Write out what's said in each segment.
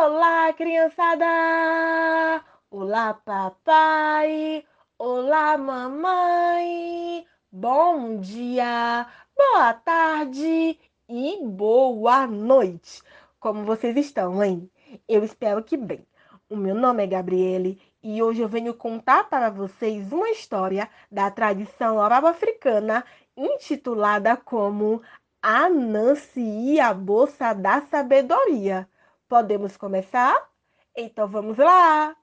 Olá, criançada! Olá, papai! Olá, mamãe! Bom dia, boa tarde e boa noite! Como vocês estão, hein? Eu espero que bem. O meu nome é Gabriele e hoje eu venho contar para vocês uma história da tradição oral africana intitulada como Anansi e a Bolsa da Sabedoria. Podemos começar? Então vamos lá!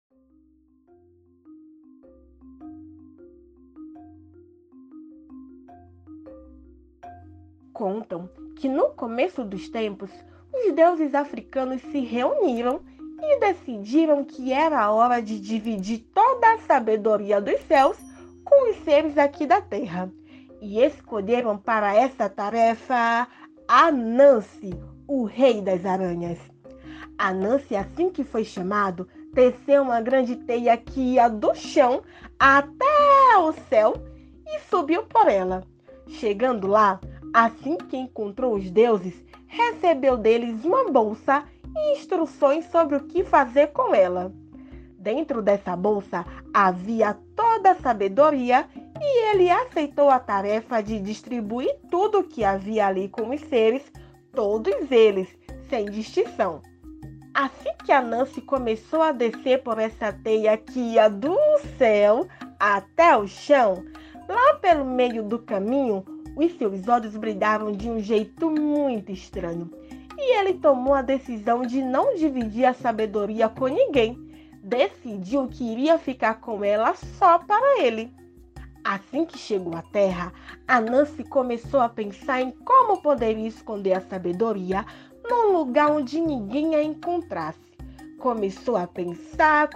Contam que no começo dos tempos, os deuses africanos se reuniram e decidiram que era hora de dividir toda a sabedoria dos céus com os seres aqui da terra. E escolheram para essa tarefa Anansi, o rei das aranhas. Anansi, assim que foi chamado, teceu uma grande teia que ia do chão até o céu e subiu por ela. Chegando lá, assim que encontrou os deuses, recebeu deles uma bolsa e instruções sobre o que fazer com ela. Dentro dessa bolsa havia toda a sabedoria e ele aceitou a tarefa de distribuir tudo o que havia ali com os seres, todos eles, sem distinção. Assim que a Nancy começou a descer por essa teia que ia do céu até o chão, lá pelo meio do caminho, os seus olhos brilhavam de um jeito muito estranho. E ele tomou a decisão de não dividir a sabedoria com ninguém. Decidiu que iria ficar com ela só para ele. Assim que chegou à terra, a Nancy começou a pensar em como poderia esconder a sabedoria num lugar onde ninguém a encontrasse. Começou a pensar,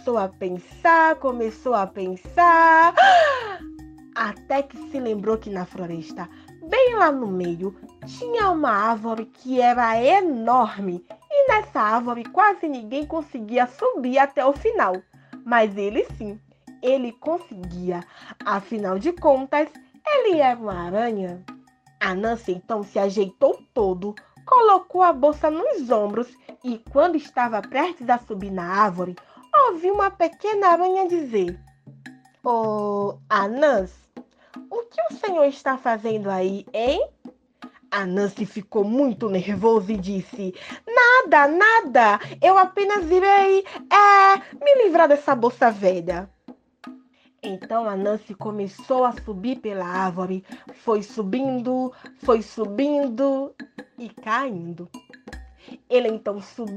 até que se lembrou que na floresta, bem lá no meio, tinha uma árvore que era enorme e nessa árvore quase ninguém conseguia subir até o final. Mas ele sim, ele conseguia. Afinal de contas, ele era uma aranha. A Nancy então se ajeitou todo, colocou a bolsa nos ombros e, quando estava prestes a subir na árvore, ouviu uma pequena aranha dizer: "Oh, Anansi, o que o senhor está fazendo aí, hein?" A Nancy ficou muito nervosa e disse: "Nada, nada, eu apenas irei, me livrar dessa bolsa velha." Então a Nancy começou a subir pela árvore, foi subindo e caindo. Ele então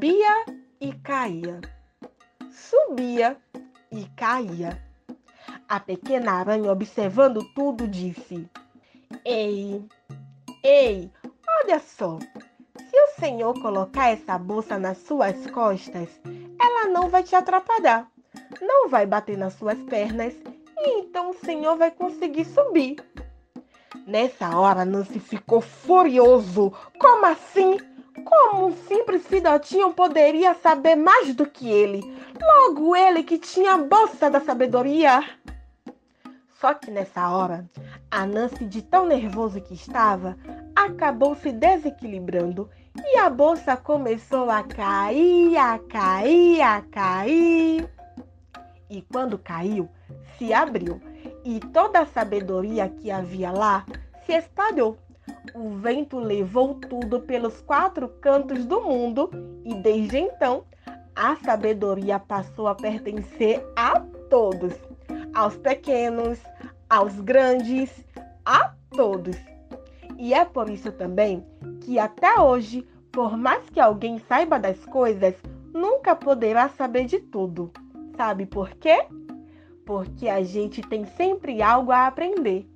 subia e caía. A pequena aranha, observando tudo, disse: Ei, ei, olha só, se o senhor colocar essa bolsa nas suas costas, ela não vai te atrapalhar, não vai bater nas suas pernas e então o senhor vai conseguir subir." Nessa hora, Nancy ficou furioso. Como assim? Como um simples filhotinho poderia saber mais do que ele? Logo ele que tinha a bolsa da sabedoria. Só que nessa hora, a Nancy, de tão nervoso que estava, acabou se desequilibrando e a bolsa começou a cair, a cair, a cair. E quando caiu, se abriu e toda a sabedoria que havia lá se espalhou. O vento levou tudo pelos 4 cantos do mundo e desde então a sabedoria passou a pertencer a todos, aos pequenos, aos grandes, a todos. E é por isso também que até hoje, por mais que alguém saiba das coisas, nunca poderá saber de tudo. Sabe por quê? Porque a gente tem sempre algo a aprender.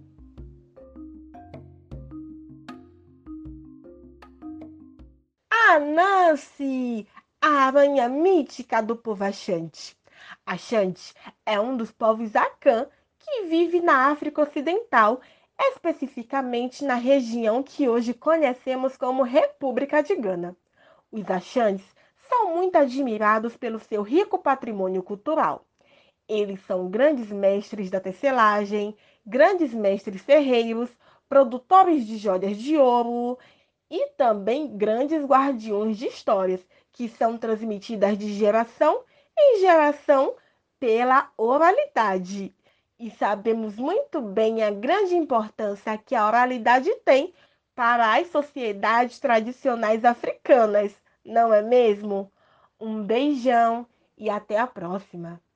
A Nancy, a aranha mítica do povo Axante. Axante é um dos povos Akan que vive na África Ocidental, especificamente na região que hoje conhecemos como República de Gana. Os Axantes são muito admirados pelo seu rico patrimônio cultural. Eles são grandes mestres da tecelagem, grandes mestres ferreiros, produtores de joias de ouro e também grandes guardiões de histórias que são transmitidas de geração em geração pela oralidade. E sabemos muito bem a grande importância que a oralidade tem para as sociedades tradicionais africanas, não é mesmo? Um beijão e até a próxima!